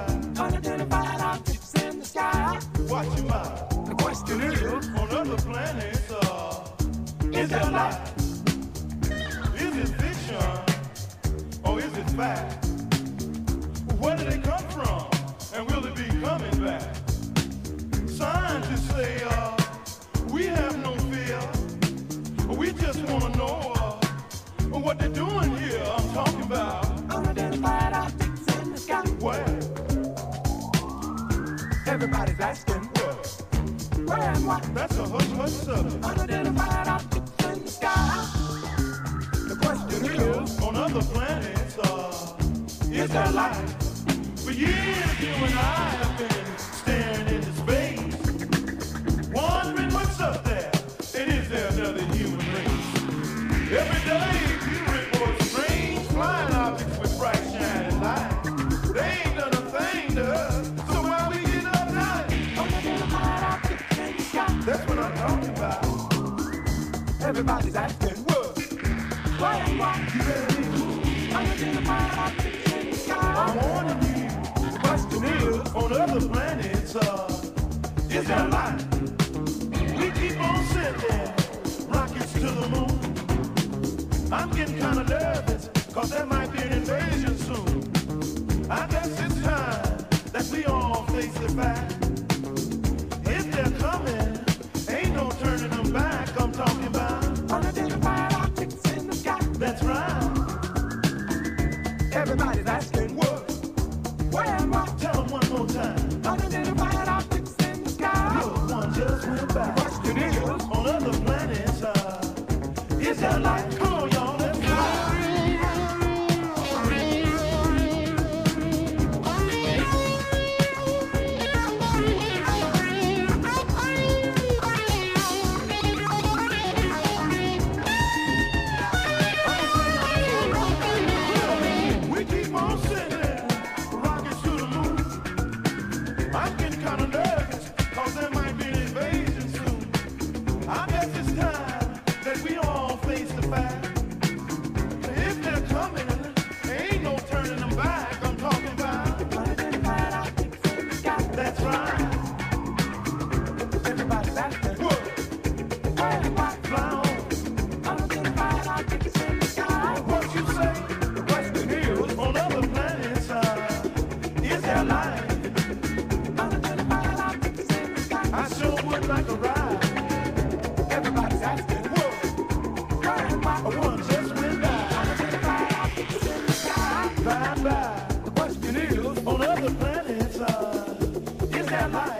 Unidentified objects in the sky. Watch your mouth. The question is, on other planets, is there life? Is it fiction or is it fact? Where did they come from and will they be coming back? Scientists say we have no fear. We just want to know what they're doing here. I'm talking about unidentified objects in the sky. Where? Everybody's asking where and what? That's a hush-hush subject. Unidentified objects in the sky. The question is, on other planets, is there life? For years you and I have been staring into space, wondering what's up there, and is there another human race? Every day you report strange flying objects with bright shining lights. They ain't done a thing to us, so why we get uptight? Unidentified objects in the sky. That's what I'm talking about. Everybody's asking where and what? You better be. Unidentified objects in the sky. I'm warning you. The question is, on other planets, is there life? We keep on sending rockets to the moon. I'm getting kind of nervous, cause there might be an invasion soon. I guess it's time that we all face the fact. If they're coming, ain't no turning them back. I'm talking about unidentified objects in the sky. That's right. Everybody's asking where and what? Tell them one more time. Unidentified objects in the sky. Good one just went by. The question is, on other planets, is there life? Come on, y'all, let's fly. We keep on sending rockets to the moon. I'm getting kind of nervous, cause there might be an invasion soon. I guess it's time that we all face the fact. If they're coming, ain't no turning them back. I'm talking about unidentified objects in the sky. That's right. Everybody's asking where and what? Fly on. Unidentified objects in the sky. What you say? The question is, On other planets, is there life? unidentified objects in the sky. I sure would like a ride. Everybody's asking where and what? One just went by. Unidentified objects in the sky. Bye-bye. The question is, On other planets, is there life?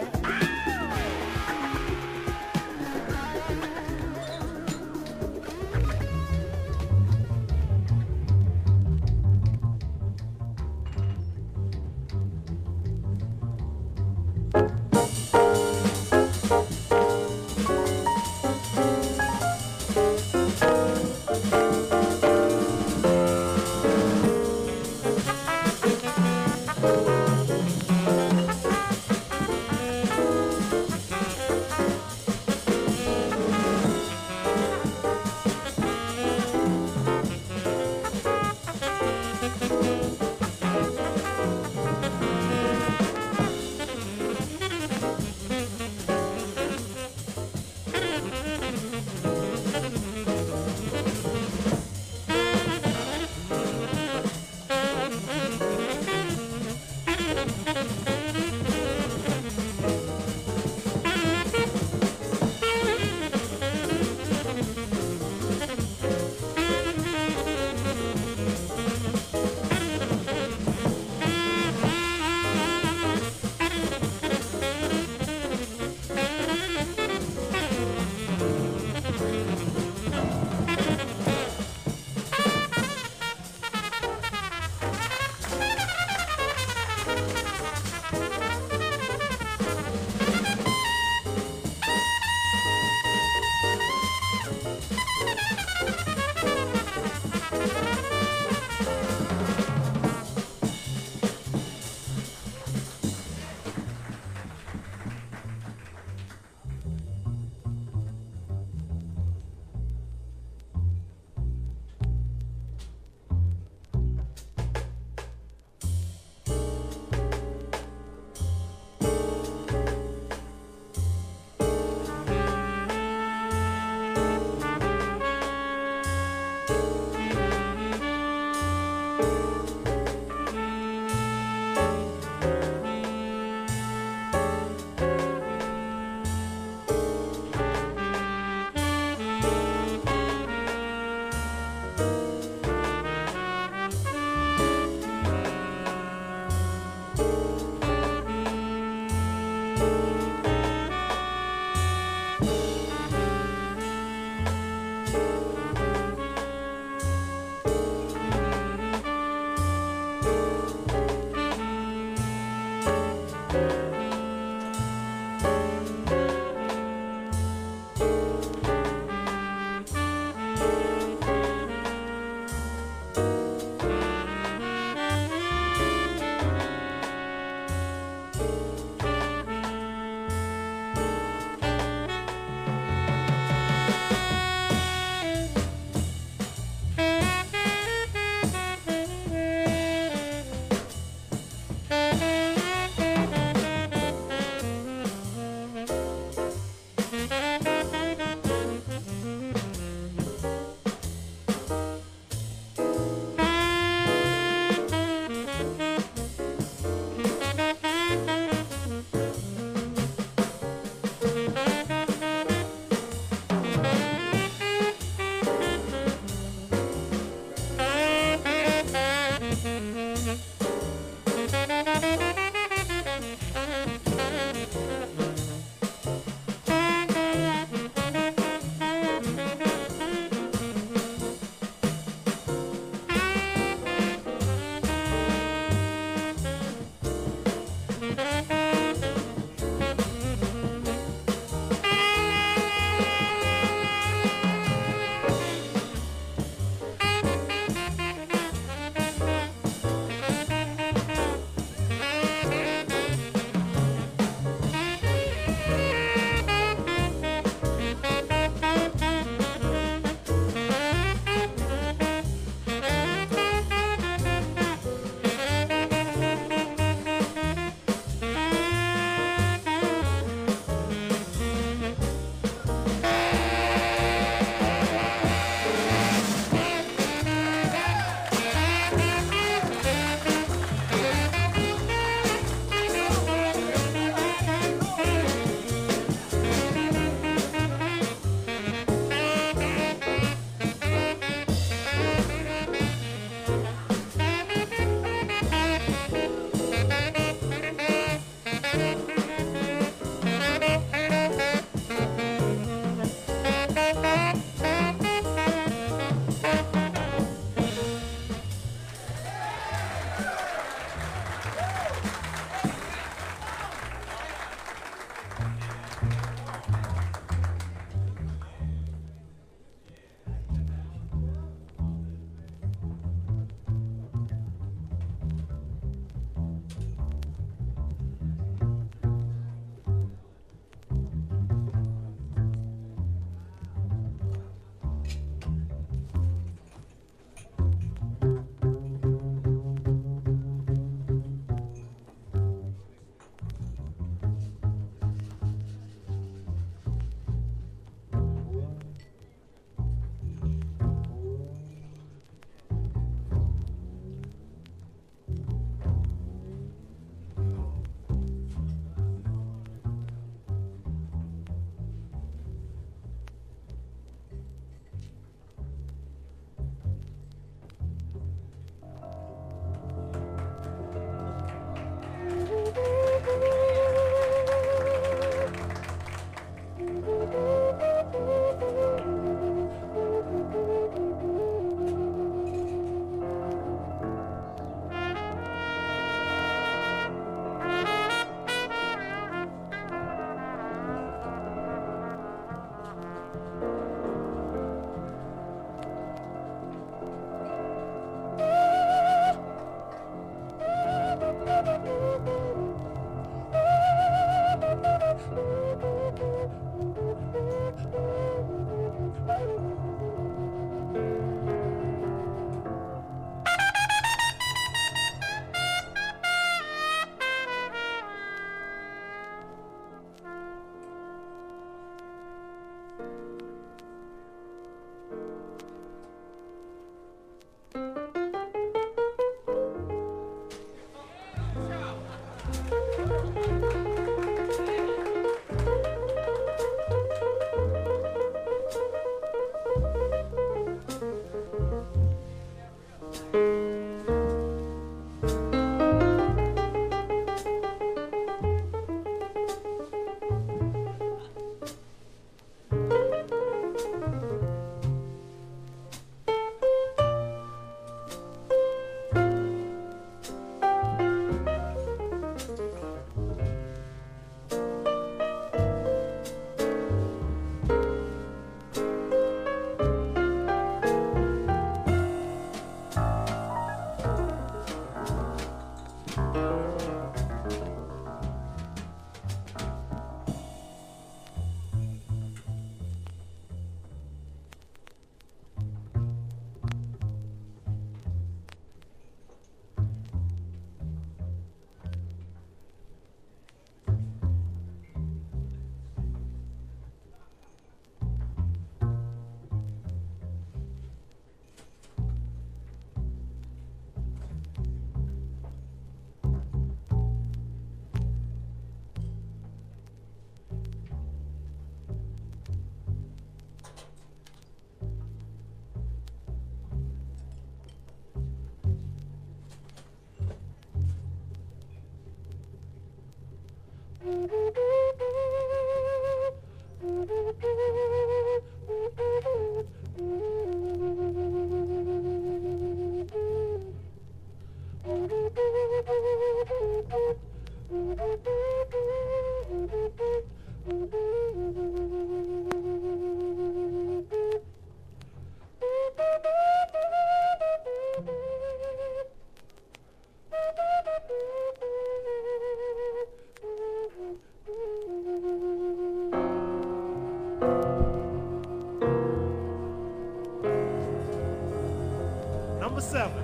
Number 7.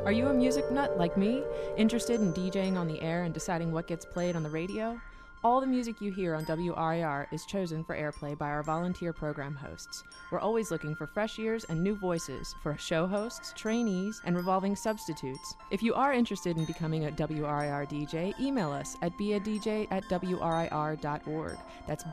Are you a music nut like me, interested in DJing on the air and deciding what gets played on the radio? All the music you hear on WRIR is chosen for airplay by our volunteer program hosts. We're always looking for fresh ears and new voices for show hosts, trainees, and revolving substitutes. If you are interested in becoming a WRIR DJ, email us at beadj@wrir.org. That's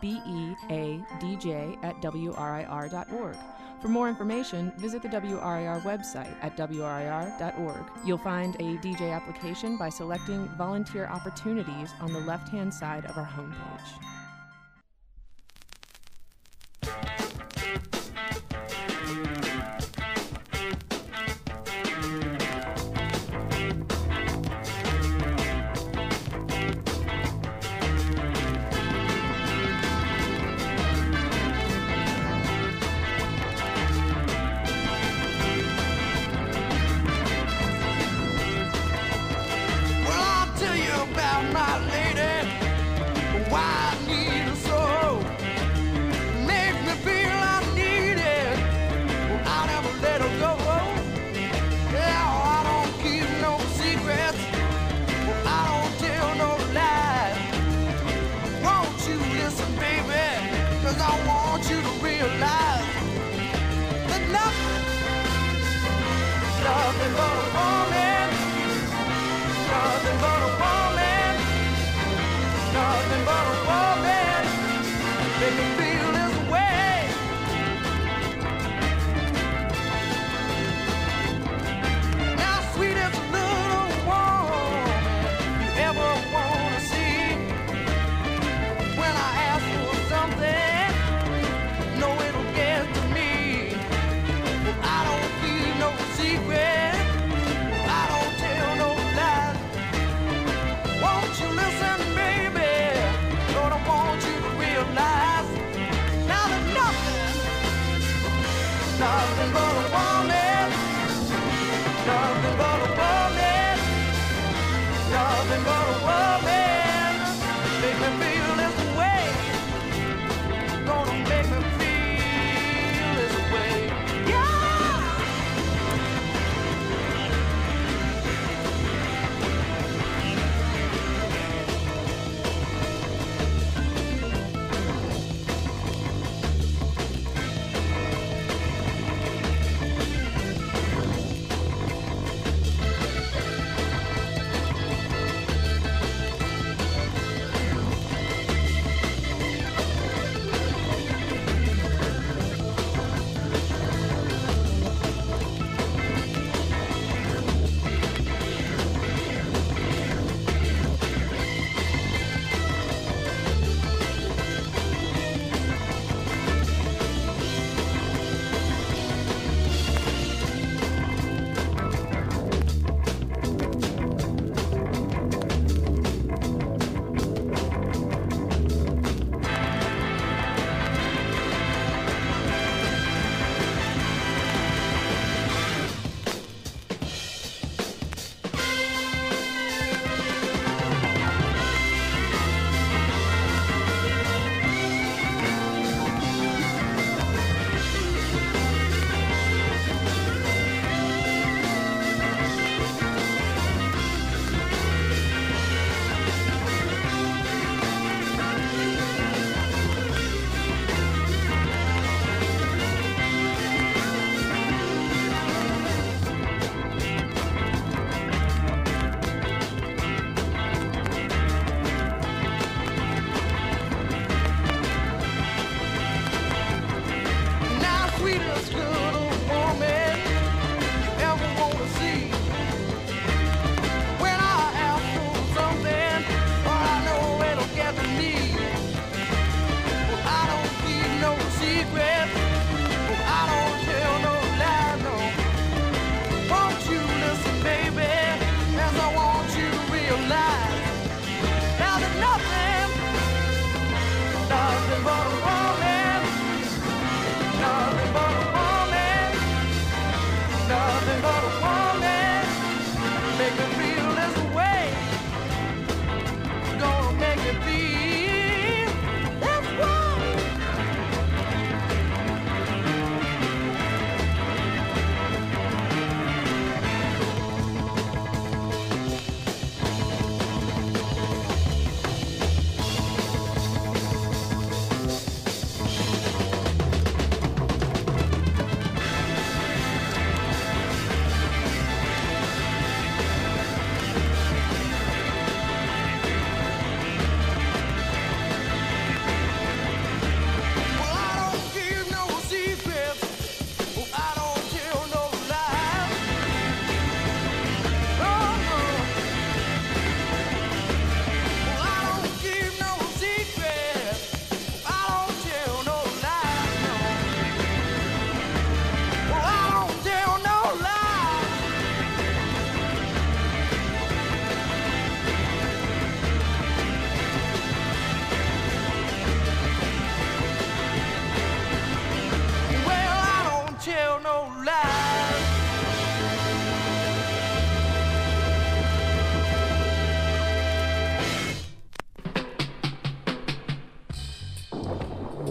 beadj@wrir.org. For more information, visit the WRIR website at wrir.org. You'll find a DJ application by selecting Volunteer Opportunities on the left-hand side of our homepage.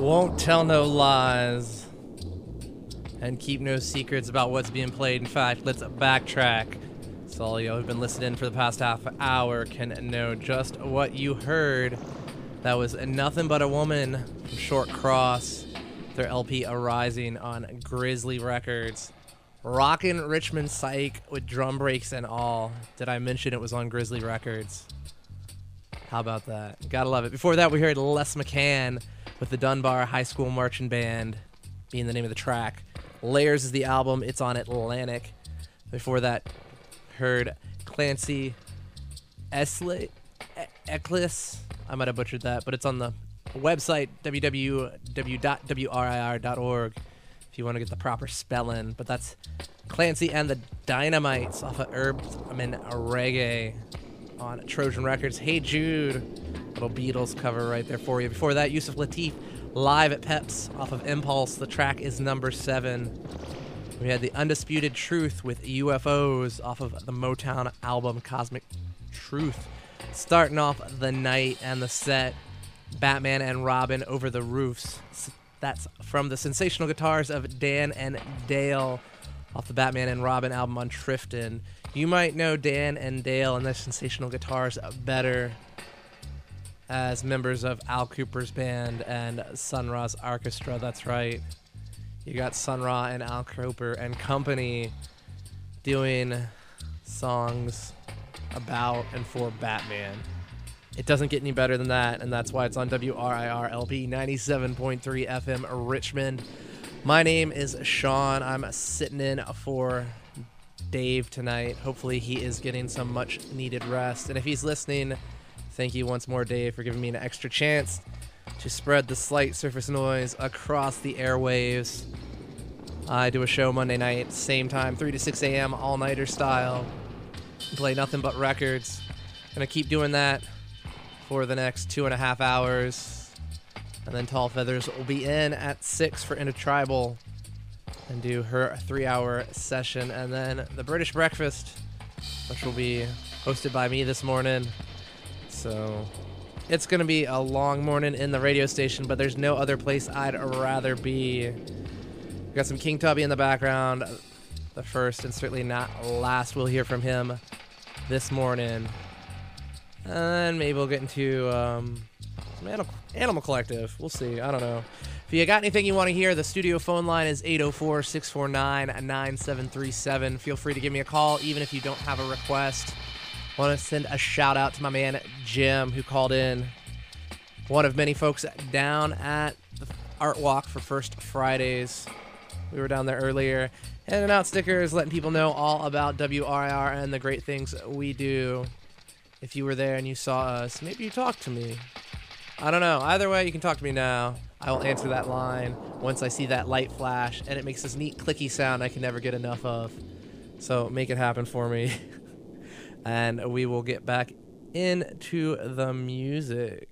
Won't tell no lies and keep no secrets about what's being played. In fact, let's backtrack so all y'all who've been listening for the past half hour can know just what you heard. That was Nothing But a Woman from Short Cross, their LP Arising on Grizzly Records. Rockin' Richmond Psych with drum breaks and all. Did I mention it was on Grizzly Records? How about that? Gotta love it. Before that, we heard Les McCann with the Dunbar High School Marching Band being the name of the track. Layers is the album. It's on Atlantic. Before that, heard Clancy Ecklis. I might have butchered that, but it's on the website, www.wrir.org, if you want to get the proper spelling. But that's Clancy and the Dynamites off of Herbs and Reggae on Trojan Records. Hey Jude, little Beatles cover right there for you. Before that, Yusuf Lateef live at Peps off of Impulse. The track is number 7. We had the Undisputed Truth with UFOs off of the Motown album Cosmic Truth. Starting off the night and the set, Batman and Robin Over the Roofs. That's from the sensational guitars of Dan and Dale off the Batman and Robin album on Trifton. You might know Dan and Dale and their sensational guitars better as members of Al Cooper's band and Sun Ra's orchestra. That's right. You got Sun Ra and Al Cooper and company doing songs about and for Batman. It doesn't get any better than that, and that's why it's on WRIR LP 97.3 FM Richmond. My name is Sean. I'm sitting in for Dave tonight. Hopefully he is getting some much needed rest. And if he's listening, thank you once more, Dave, for giving me an extra chance to spread the slight surface noise across the airwaves. I do a show Monday night, same time, 3 to 6 a.m., all-nighter style. Play nothing but records. Gonna keep doing that for the next 2.5 hours. And then Tall Feathers will be in at 6 for Intertribal and do her 3-hour session. And then the British Breakfast, which will be hosted by me this morning. So it's going to be a long morning in the radio station, but there's no other place I'd rather be. We've got some King Tubby in the background. The first and certainly not last we'll hear from him this morning. And maybe we'll get into some Animal Collective. We'll see. I don't know. If you got anything you want to hear, the studio phone line is 804-649-9737. Feel free to give me a call, even if you don't have a request. Want to send a shout out to my man Jim, who called in. One of many folks down at the Art Walk for First Fridays. We were down there earlier, handing out stickers, letting people know all about WRIR and the great things we do. If you were there and you saw us, maybe you talked to me. I don't know. Either way, you can talk to me now. I will answer that line once I see that light flash, and it makes this neat clicky sound I can never get enough of. So make it happen for me. And we will get back into the music.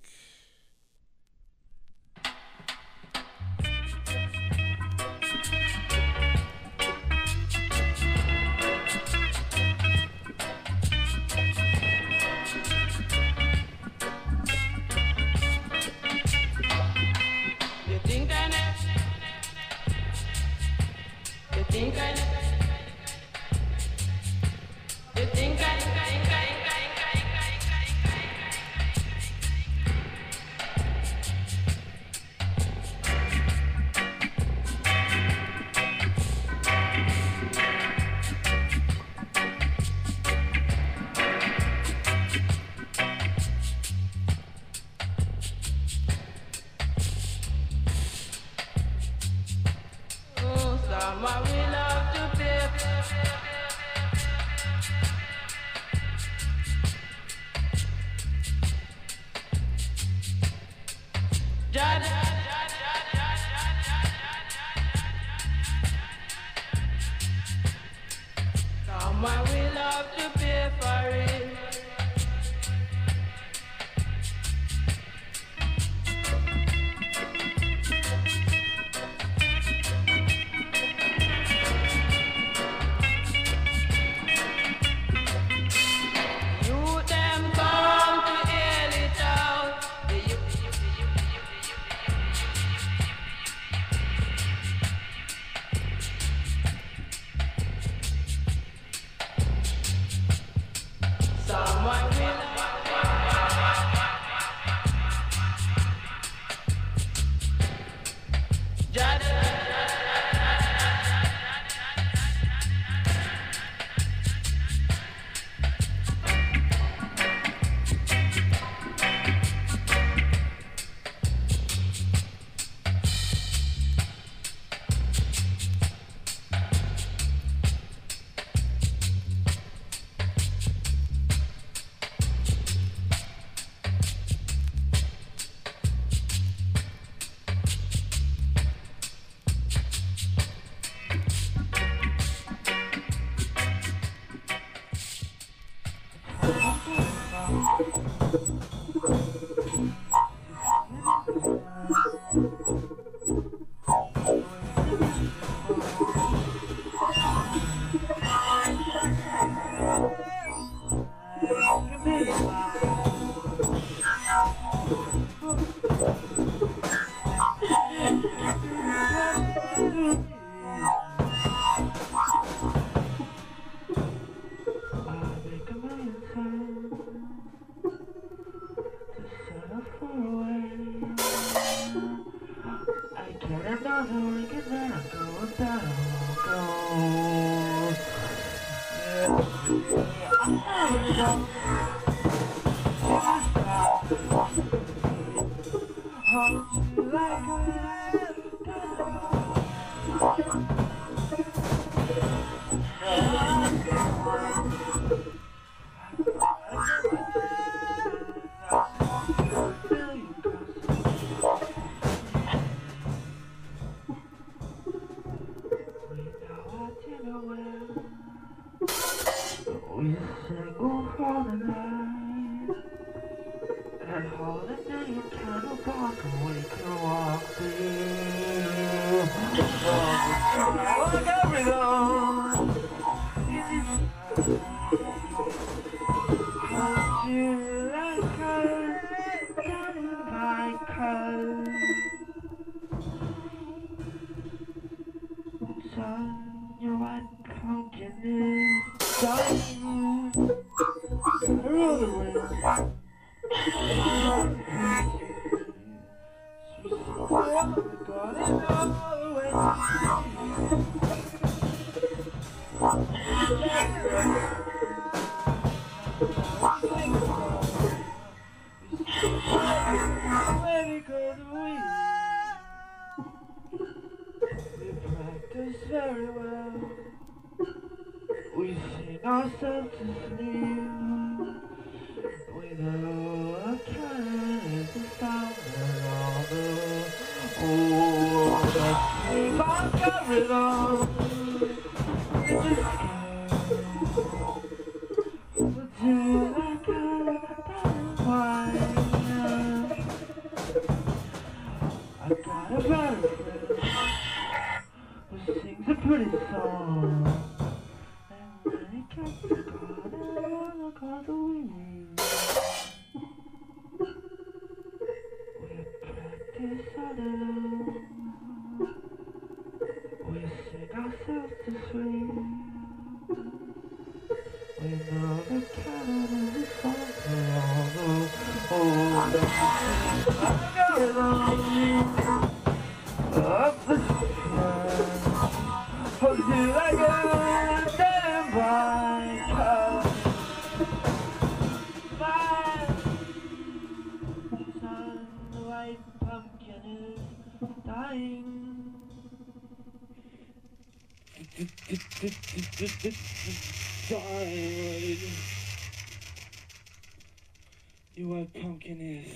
You what pumpkin is.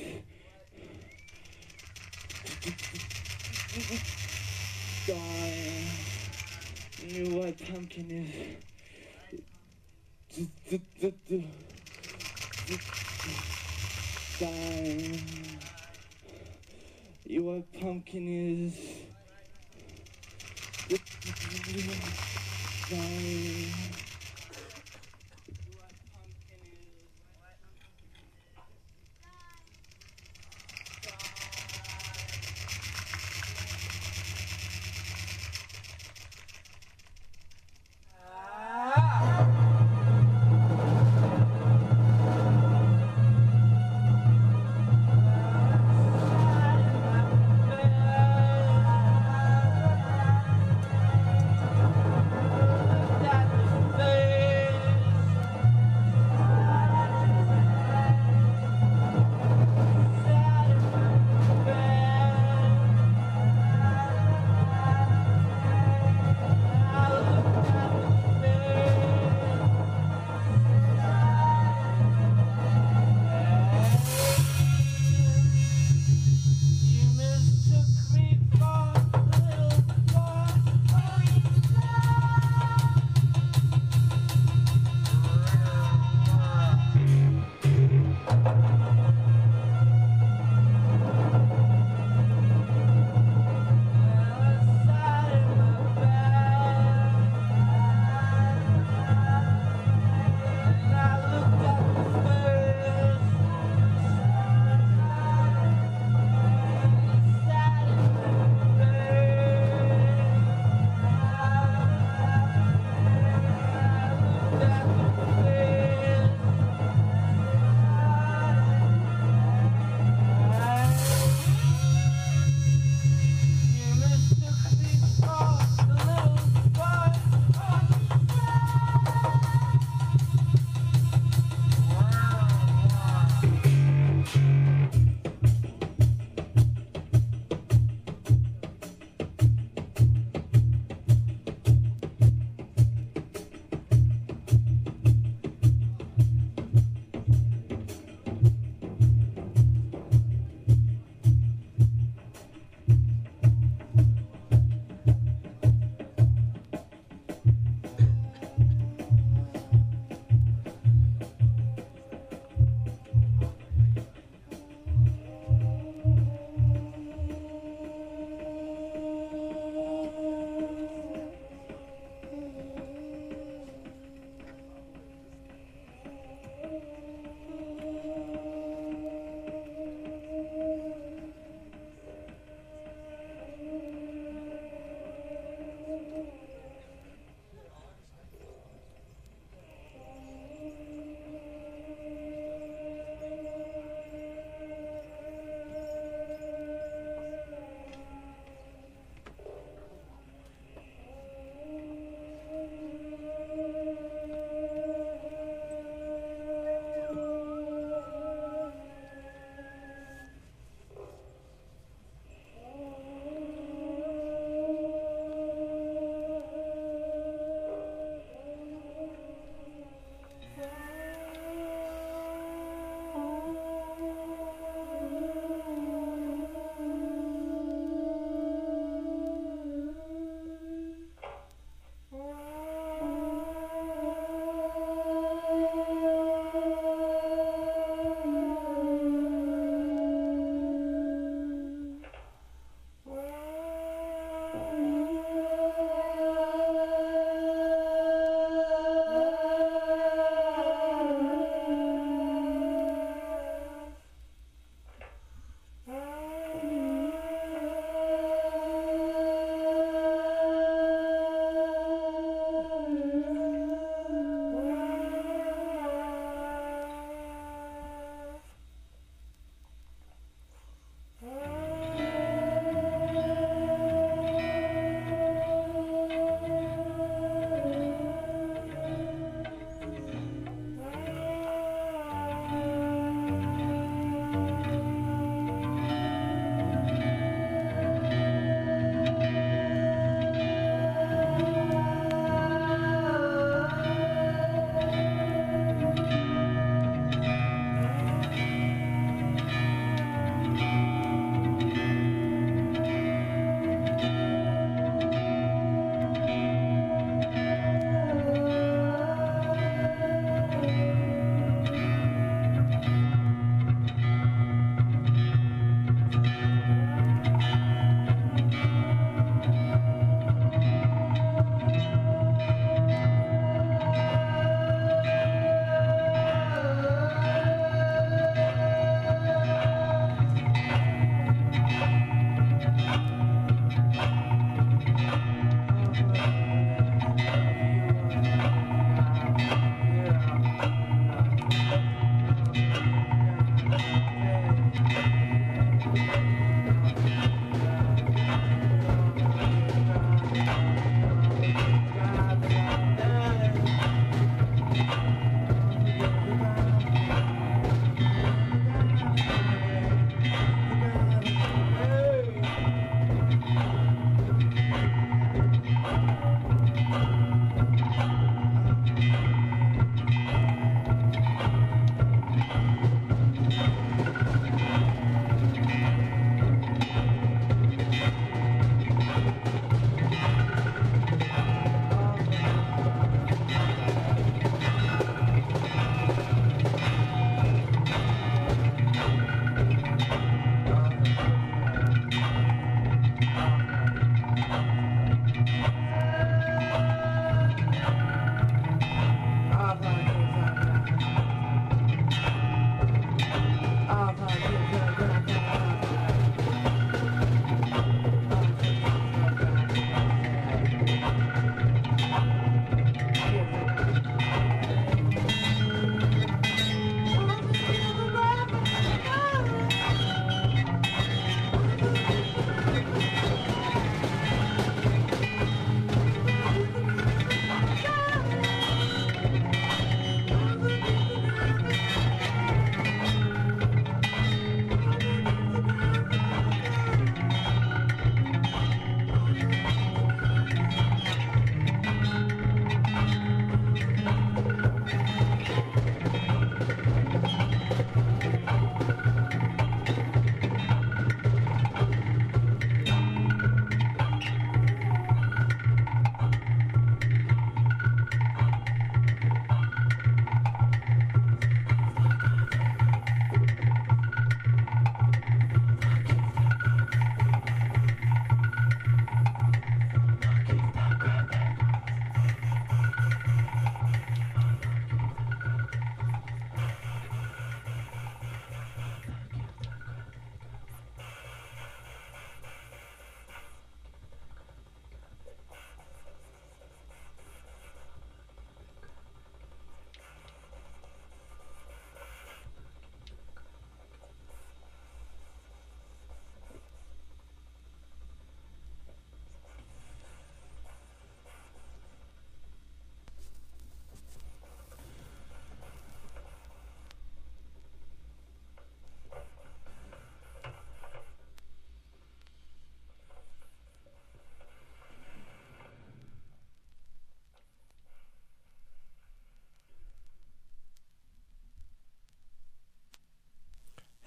Darling, you know what pumpkin is. Darling, you what pumpkin is. Darling.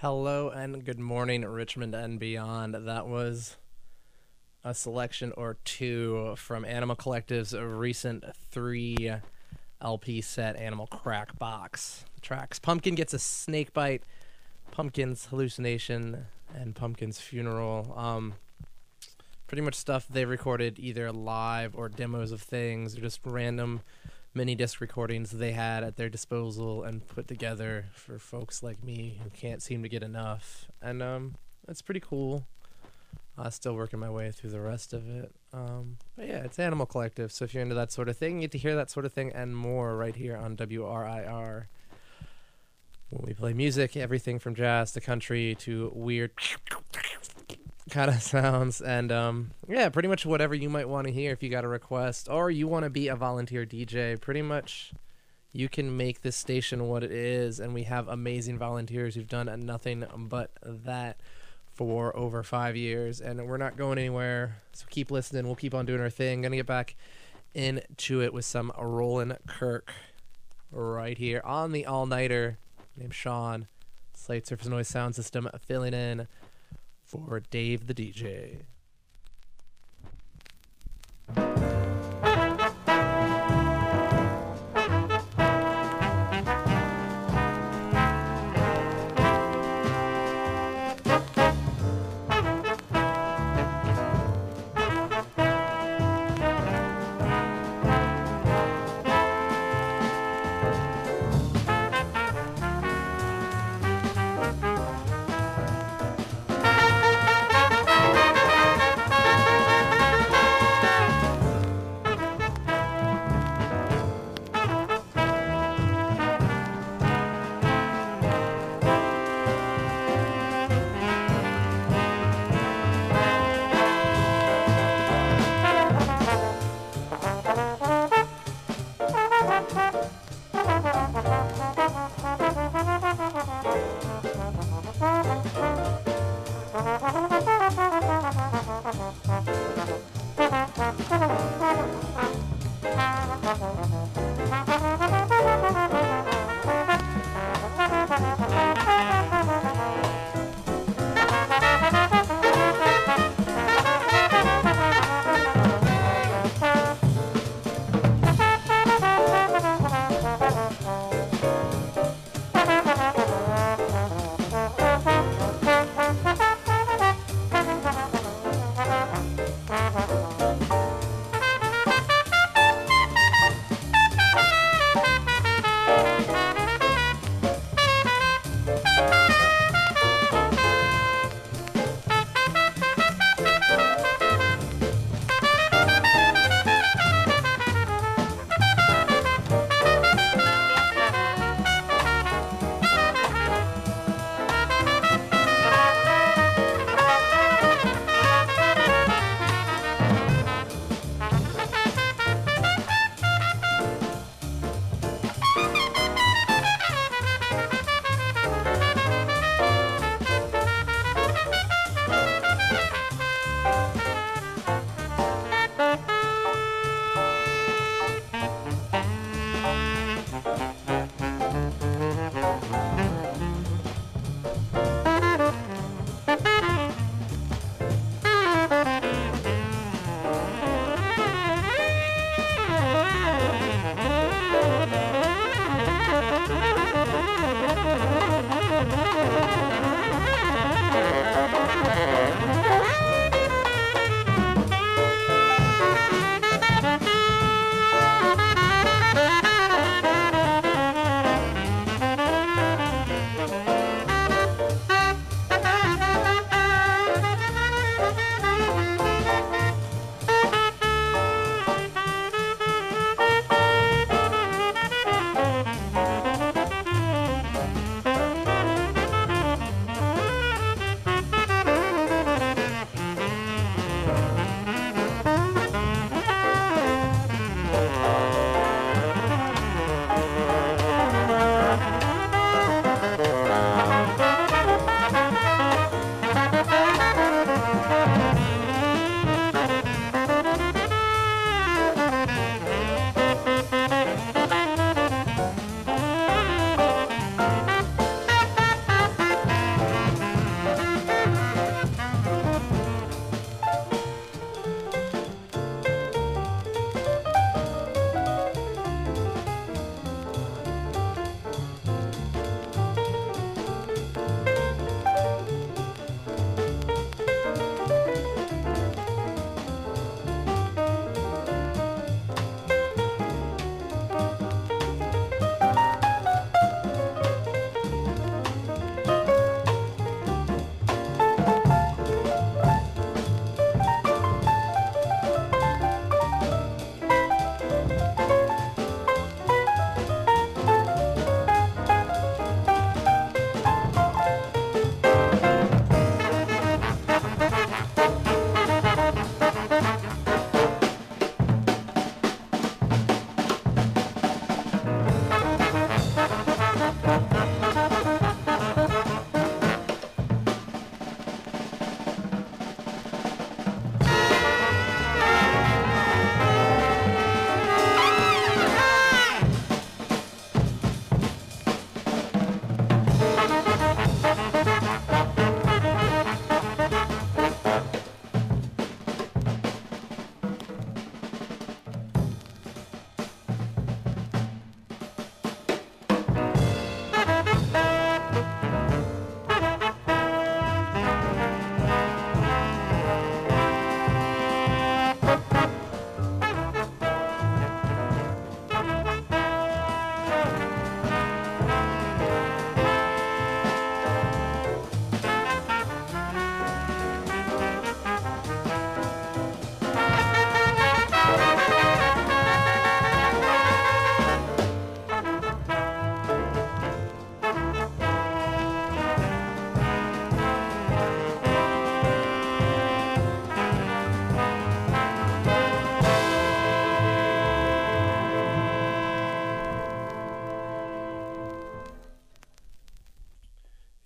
Hello and good morning, Richmond and beyond. That was a selection or two from Animal Collective's recent 3 LP set, Animal Crack Box. Tracks Pumpkin Gets a Snake Bite, Pumpkin's Hallucination, and Pumpkin's Funeral. Pretty much stuff they recorded either live or demos of things, or just random mini disc recordings they had at their disposal and put together for folks like me who can't seem to get enough. And it's pretty cool. Still working my way through the rest of it. But yeah, it's Animal Collective, so if you're into that sort of thing, you get to hear that sort of thing and more right here on WRIR. When we play music, everything from jazz to country to weird kind of sounds, and yeah, pretty much whatever you might want to hear. If you got a request or you want to be a volunteer DJ, pretty much you can make this station what it is, and we have amazing volunteers who've done nothing but that for over 5 years, and we're not going anywhere, so keep listening. We'll keep on doing our thing. Gonna get back into it with some Roland Kirk right here on the all-nighter named Sean. Slate Surface Noise Sound System filling in for Dave the DJ.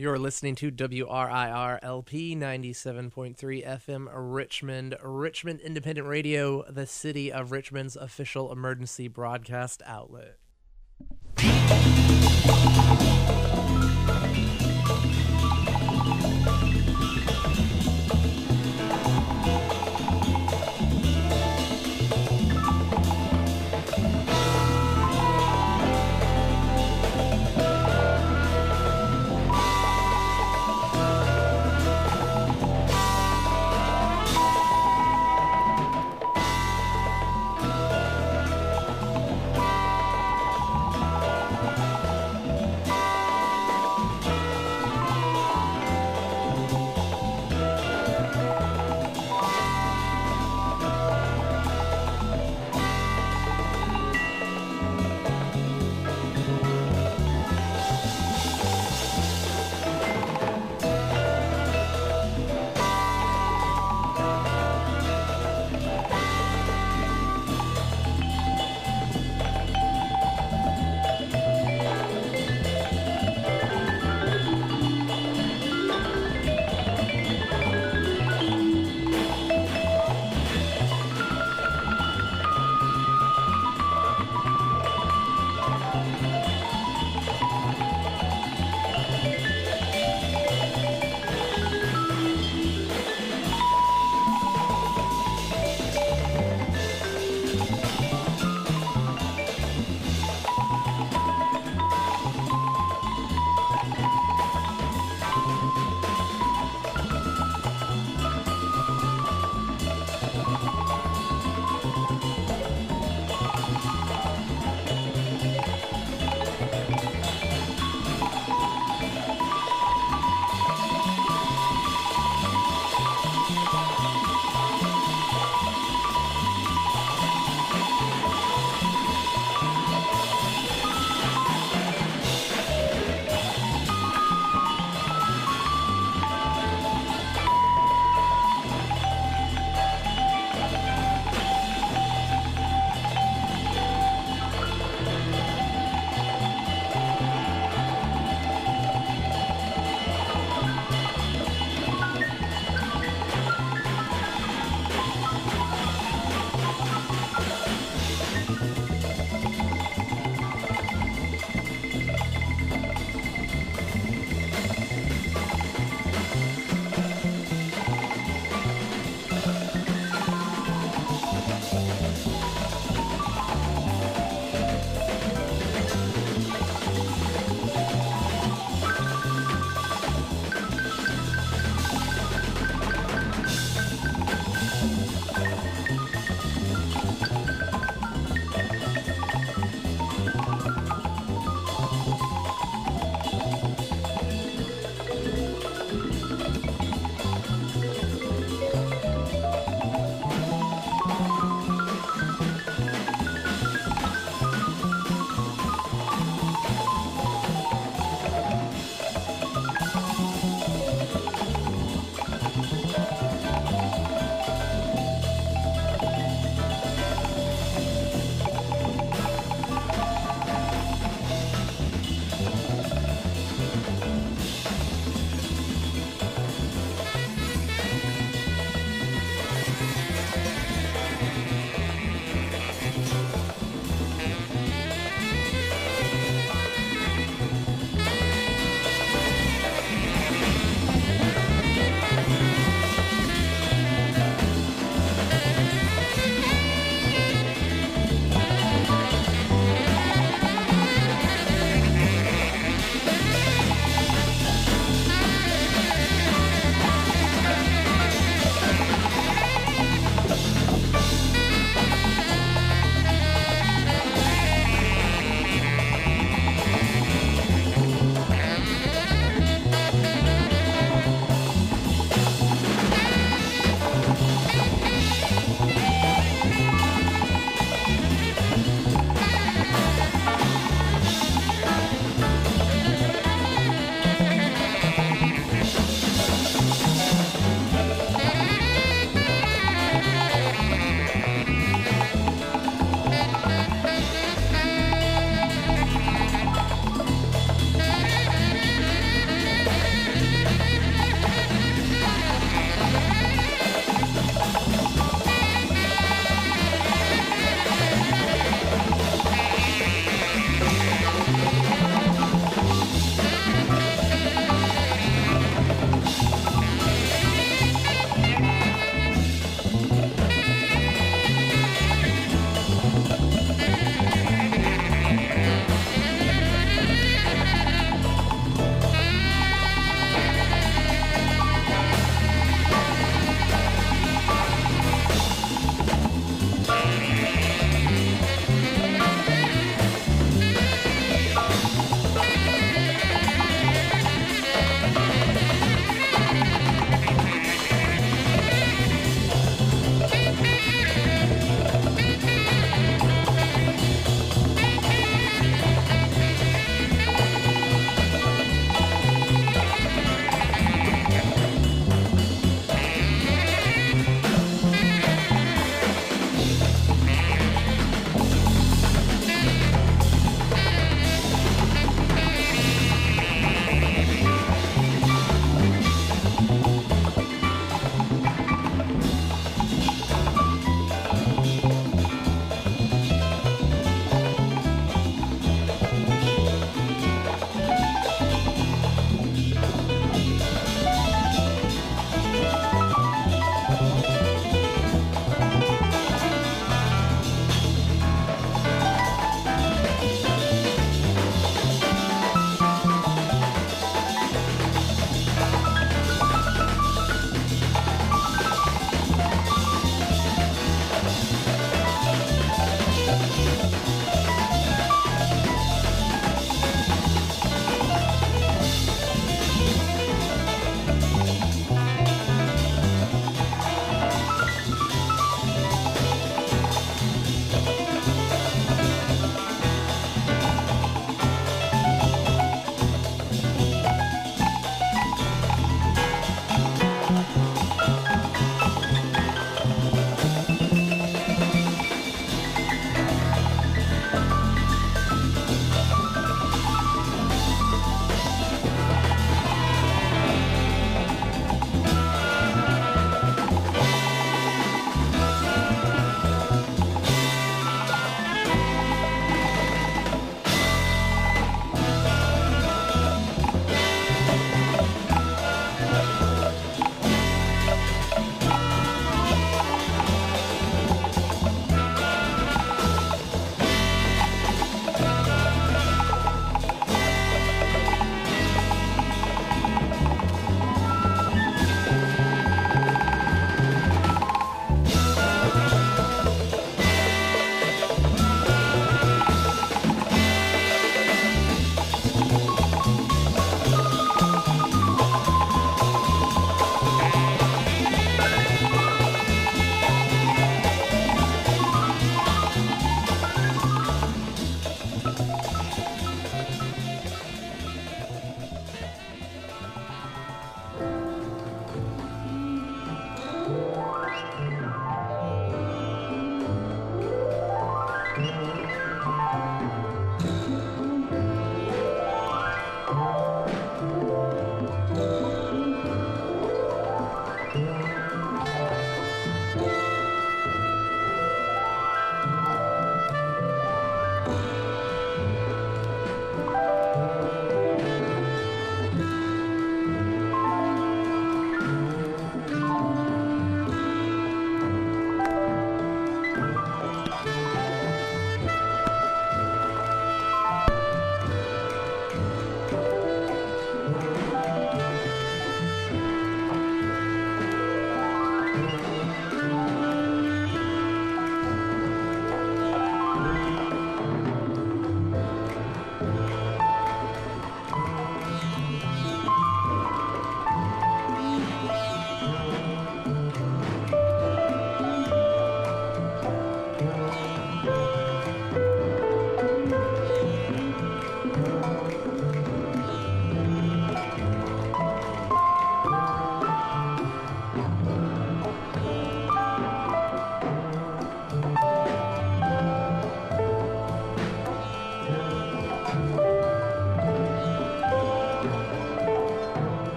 You're listening to WRIR LP 97.3 FM Richmond, Richmond Independent Radio, the city of Richmond's official emergency broadcast outlet.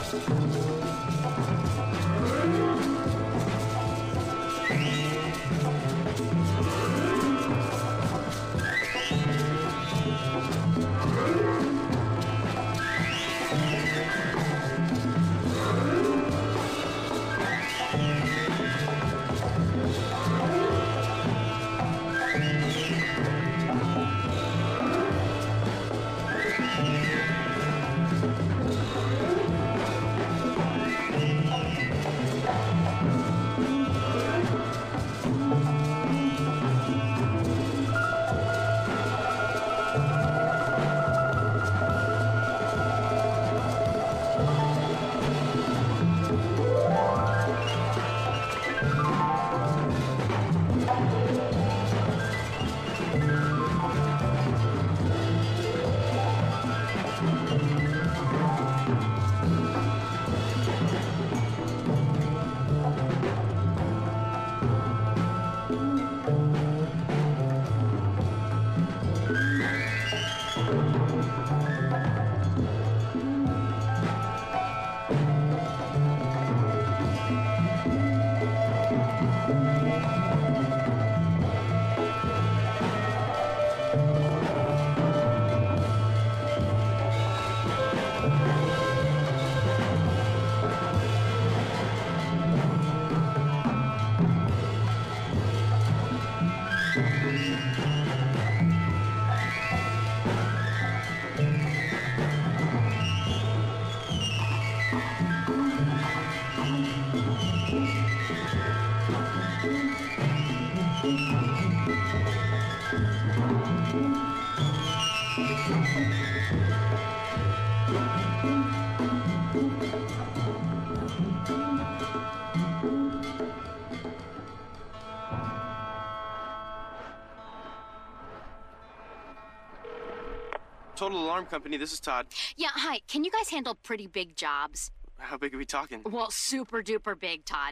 Total Alarm Company, this is Todd. Yeah, hi. Can you guys handle pretty big jobs? How big are we talking? Well, super duper big, Todd.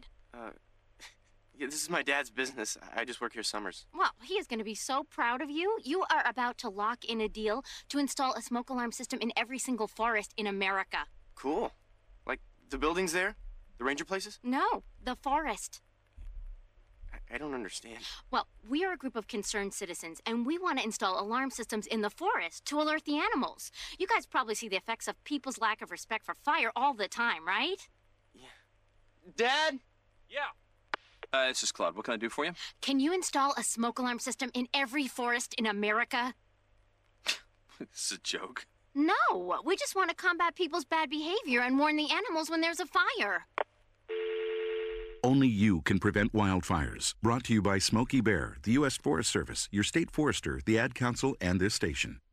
Yeah, this is my dad's business. I just work here summers. Well, he is going to be so proud of you. You are about to lock in a deal to install a smoke alarm system in every single forest in America. Cool. Like, the buildings there? The ranger places? No, the forest. I don't understand. Well, we are a group of concerned citizens, and we want to install alarm systems in the forest to alert the animals. You guys probably see the effects of people's lack of respect for fire all the time, right? Yeah. Dad? Yeah. This is Claude. What can I do for you? Can you install a smoke alarm system in every forest in America? This is a joke. No, we just want to combat people's bad behavior and warn the animals when there's a fire. Only you can prevent wildfires. Brought to you by Smokey Bear, the U.S. Forest Service, your state forester, the Ad Council, and this station.